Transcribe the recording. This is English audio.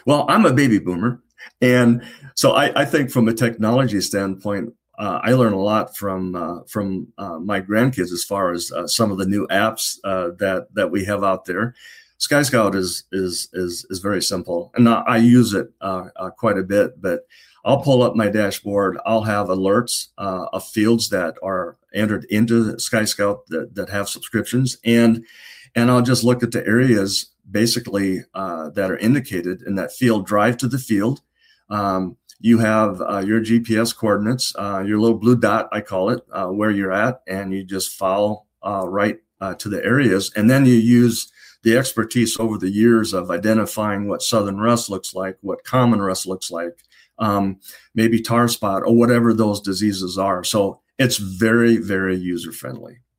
Well, I'm a baby boomer, and so I think from a technology standpoint, I learn a lot from my grandkids as far as some of the new apps that we have out there. Sky Scout is very simple, and I use it quite a bit. But I'll pull up my dashboard. I'll have alerts of fields that are entered into Sky Scout that have subscriptions, and I'll just look at the areas basically that are indicated in that field. Drive to the field. You have your GPS coordinates, your little blue dot, I call it, where you're at, and you just follow right to the areas. And then you use the expertise over the years of identifying what southern rust looks like, what common rust looks like, maybe tar spot or whatever those diseases are. So it's very, very user friendly.